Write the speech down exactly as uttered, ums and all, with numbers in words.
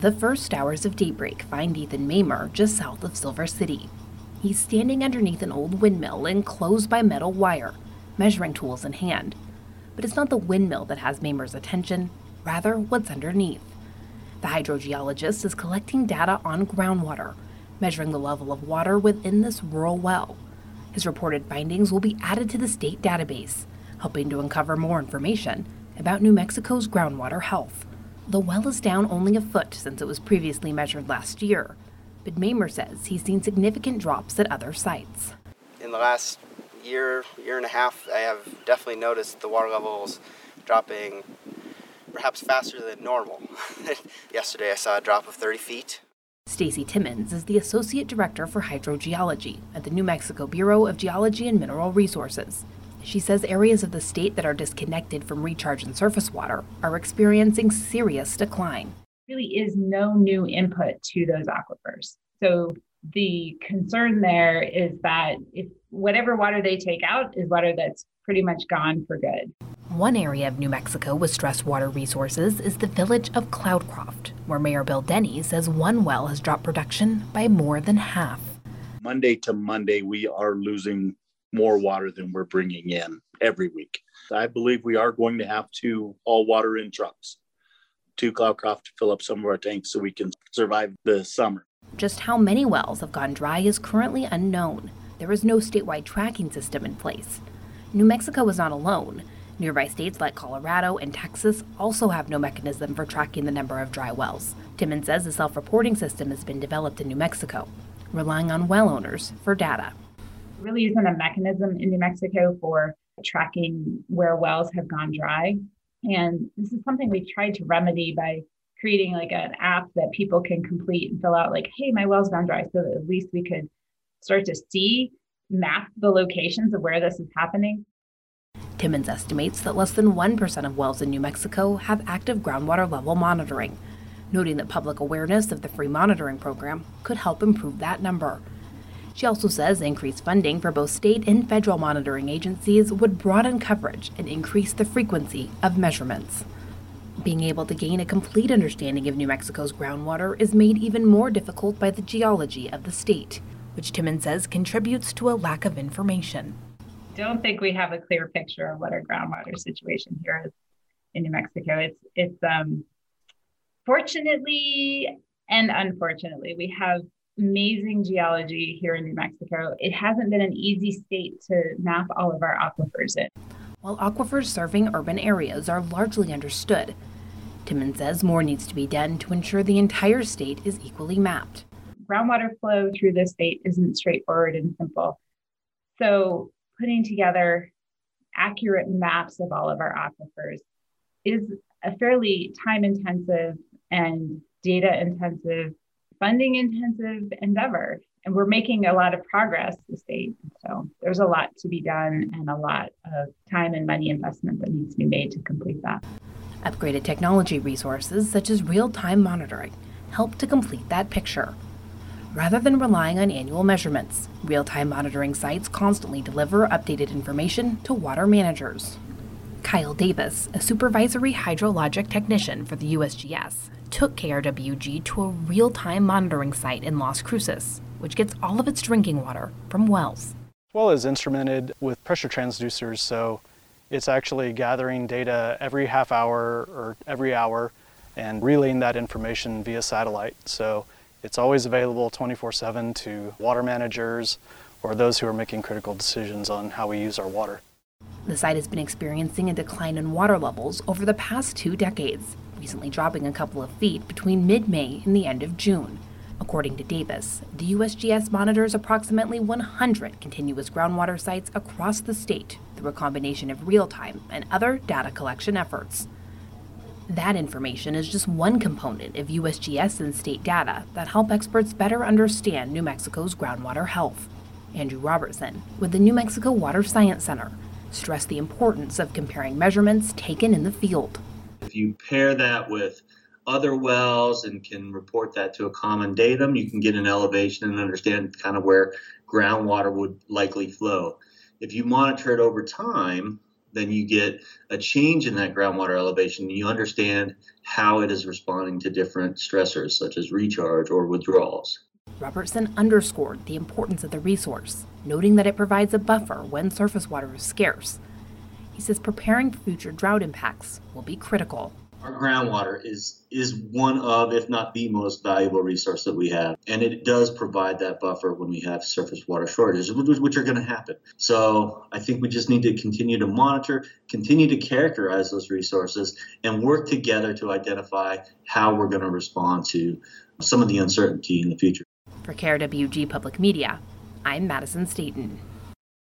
The first hours of daybreak find Ethan Mamer just south of Silver City. He's standing underneath an old windmill enclosed by metal wire, measuring tools in hand. But it's not the windmill that has Mamer's attention, rather what's underneath. The hydrogeologist is collecting data on groundwater, measuring the level of water within this rural well. His reported findings will be added to the state database, helping to uncover more information about New Mexico's groundwater health. The well is down only a foot since it was previously measured last year, but Mamer says he's seen significant drops at other sites. In the last year, year and a half, I have definitely noticed the water levels dropping perhaps faster than normal. Yesterday I saw a drop of thirty feet. Stacy Timmons is the Associate Director for Hydrogeology at the New Mexico Bureau of Geology and Mineral Resources. She says areas of the state that are disconnected from recharge and surface water are experiencing serious decline. There really is no new input to those aquifers. So the concern there is that if whatever water they take out is water that's pretty much gone for good. One area of New Mexico with stressed water resources is the village of Cloudcroft, where Mayor Bill Denny says one well has dropped production by more than half. Monday to Monday, we are losing more water than we're bringing in every week. I believe we are going to have to haul water in trucks to Cloudcroft to fill up some of our tanks so we can survive the summer. Just how many wells have gone dry is currently unknown. There is no statewide tracking system in place. New Mexico is not alone. Nearby states like Colorado and Texas also have no mechanism for tracking the number of dry wells. Timmons says a self-reporting system has been developed in New Mexico, relying on well owners for data. There really isn't a mechanism in New Mexico for tracking where wells have gone dry. And this is something we've tried to remedy by creating like an app that people can complete and fill out like, hey, my well's gone dry, so that at least we could start to see, map the locations of where this is happening. Timmons estimates that less than one percent of wells in New Mexico have active groundwater level monitoring, noting that public awareness of the free monitoring program could help improve that number. She also says increased funding for both state and federal monitoring agencies would broaden coverage and increase the frequency of measurements. Being able to gain a complete understanding of New Mexico's groundwater is made even more difficult by the geology of the state, which Timmons says contributes to a lack of information. Don't think we have a clear picture of what our groundwater situation here is in New Mexico. It's it's um, fortunately and unfortunately, we have amazing geology here in New Mexico. It hasn't been an easy state to map all of our aquifers in. While aquifers serving urban areas are largely understood, Timmons says more needs to be done to ensure the entire state is equally mapped. Groundwater flow through the state isn't straightforward and simple. So putting together accurate maps of all of our aquifers is a fairly time-intensive and data-intensive, funding-intensive endeavor. And we're making a lot of progress, the state. So there's a lot to be done and a lot of time and money investment that needs to be made to complete that. Upgraded technology resources such as real-time monitoring help to complete that picture. Rather than relying on annual measurements, real-time monitoring sites constantly deliver updated information to water managers. Kyle Davis, a supervisory hydrologic technician for the U S G S, took K R W G to a real-time monitoring site in Las Cruces, which gets all of its drinking water from wells. Well is instrumented with pressure transducers, so it's actually gathering data every half hour or every hour and relaying that information via satellite. So it's always available twenty-four seven to water managers or those who are making critical decisions on how we use our water. The site has been experiencing a decline in water levels over the past two decades, recently dropping a couple of feet between mid-May and the end of June. According to Davis, the U S G S monitors approximately one hundred continuous groundwater sites across the state through a combination of real-time and other data collection efforts. That information is just one component of U S G S and state data that help experts better understand New Mexico's groundwater health. Andrew Robertson, with the New Mexico Water Science Center, stressed the importance of comparing measurements taken in the field. If you pair that with other wells and can report that to a common datum, you can get an elevation and understand kind of where groundwater would likely flow. If you monitor it over time, then you get a change in that groundwater elevation. You understand how it is responding to different stressors, such as recharge or withdrawals. Robertson underscored the importance of the resource, noting that it provides a buffer when surface water is scarce. He says preparing for future drought impacts will be critical. Our groundwater is is one of, if not the most valuable resource that we have. And it does provide that buffer when we have surface water shortages, which are going to happen. So I think we just need to continue to monitor, continue to characterize those resources, and work together to identify how we're going to respond to some of the uncertainty in the future. For K R W G Public Media, I'm Madison Staten.